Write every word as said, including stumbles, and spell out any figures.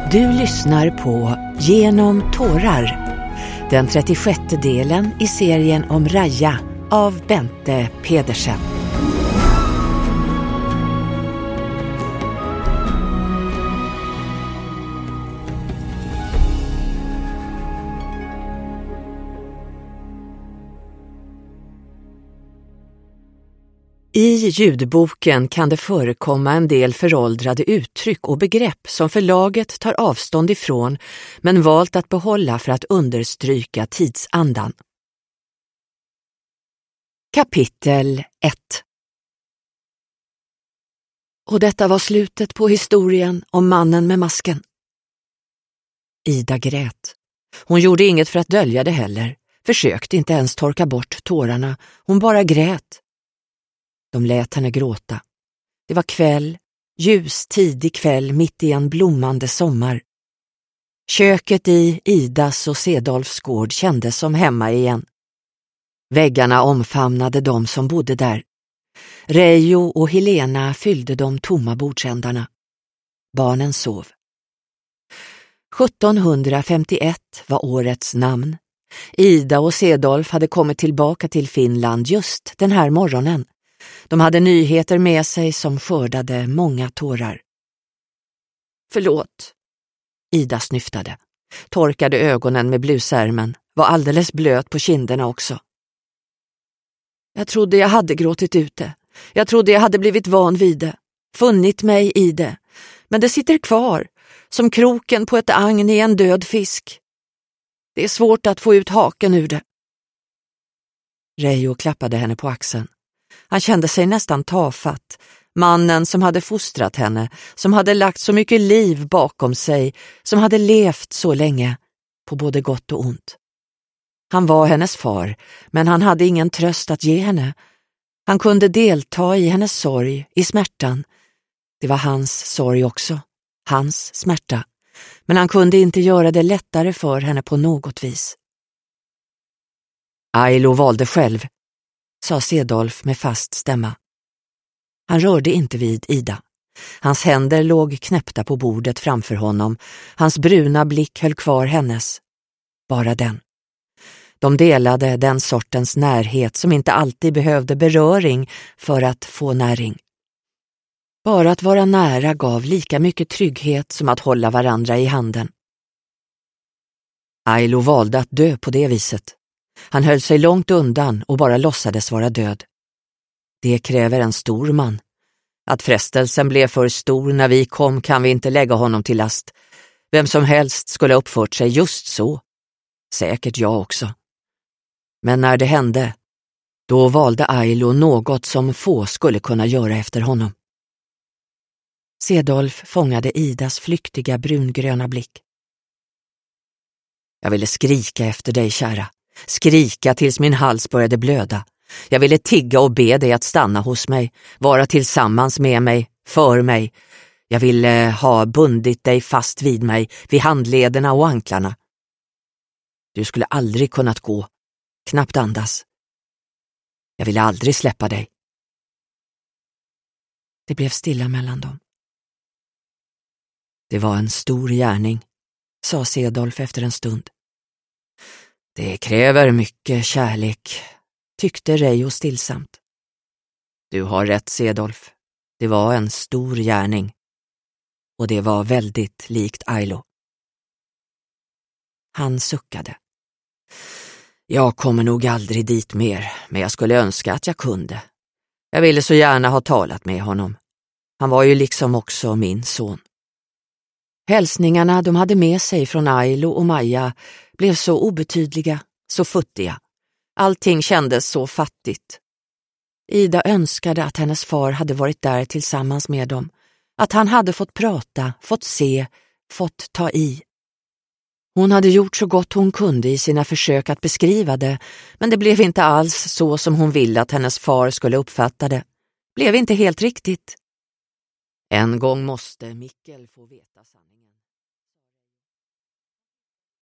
Du lyssnar på Genom tårar, den trettiosjätte delen i serien om Raja av Bente Pedersen. I ljudboken kan det förekomma en del föråldrade uttryck och begrepp som förlaget tar avstånd ifrån men valt att behålla för att understryka tidsandan. Kapitel ett. Och detta var slutet på historien om mannen med masken. Ida grät. Hon gjorde inget för att dölja det heller, försökte inte ens torka bort tårarna, hon bara grät. De lät henne gråta. Det var kväll, ljus tidig kväll mitt i en blommande sommar. Köket i Idas och Sedolfs gård kändes som hemma igen. Väggarna omfamnade de som bodde där. Reijo och Helena fyllde de tomma bordsändarna. Barnen sov. sjuttonhundrafemtioett var årets namn. Ida och Sedolf hade kommit tillbaka till Finland just den här morgonen. De hade nyheter med sig som skördade många tårar. Förlåt. Ida snyftade. Torkade ögonen med blusärmen. Var alldeles blöt på kinderna också. Jag trodde jag hade gråtit ut det. Jag trodde jag hade blivit van vid det. Funnit mig i det. Men det sitter kvar. Som kroken på ett agn i en död fisk. Det är svårt att få ut haken ur det. Reijo klappade henne på axeln. Han kände sig nästan tafatt. Mannen som hade fostrat henne, som hade lagt så mycket liv bakom sig, som hade levt så länge, på både gott och ont. Han var hennes far, men han hade ingen tröst att ge henne. Han kunde delta i hennes sorg, i smärtan. Det var hans sorg också, hans smärta. Men han kunde inte göra det lättare för henne på något vis. Ailo valde själv, sa Sedolf med fast stämma. Han rörde inte vid Ida. Hans händer låg knäppta på bordet framför honom. Hans bruna blick höll kvar hennes. Bara den. De delade den sortens närhet som inte alltid behövde beröring för att få näring. Bara att vara nära gav lika mycket trygghet som att hålla varandra i handen. Ailo valde att dö på det viset. Han höll sig långt undan och bara låtsades vara död. Det kräver en stor man. Att frestelsen blev för stor när vi kom kan vi inte lägga honom till last. Vem som helst skulle ha uppfört sig just så. Säkert jag också. Men när det hände, då valde Ailo något som få skulle kunna göra efter honom. Sedolf fångade Idas flyktiga brungröna blick. Jag ville skrika efter dig, kära. Skrika tills min hals började blöda. Jag ville tigga och be dig att stanna hos mig, vara tillsammans med mig, för mig. Jag ville ha bundit dig fast vid mig, vid handlederna och anklarna. Du skulle aldrig kunnat gå, knappt andas. Jag ville aldrig släppa dig. Det blev stilla mellan dem. Det var en stor gärning, sa Sedolf efter en stund. Det kräver mycket kärlek, tyckte Reijo stillsamt. Du har rätt, Sedolf. Det var en stor gärning. Och det var väldigt likt Ailo. Han suckade. Jag kommer nog aldrig dit mer, men jag skulle önska att jag kunde. Jag ville så gärna ha talat med honom. Han var ju liksom också min son. Hälsningarna de hade med sig från Ailo och Maja blev så obetydliga, så futtiga. Allting kändes så fattigt. Ida önskade att hennes far hade varit där tillsammans med dem. Att han hade fått prata, fått se, fått ta i. Hon hade gjort så gott hon kunde i sina försök att beskriva det, men det blev inte alls så som hon ville att hennes far skulle uppfatta det. Blev inte helt riktigt. En gång måste Mikkel få veta sanningen.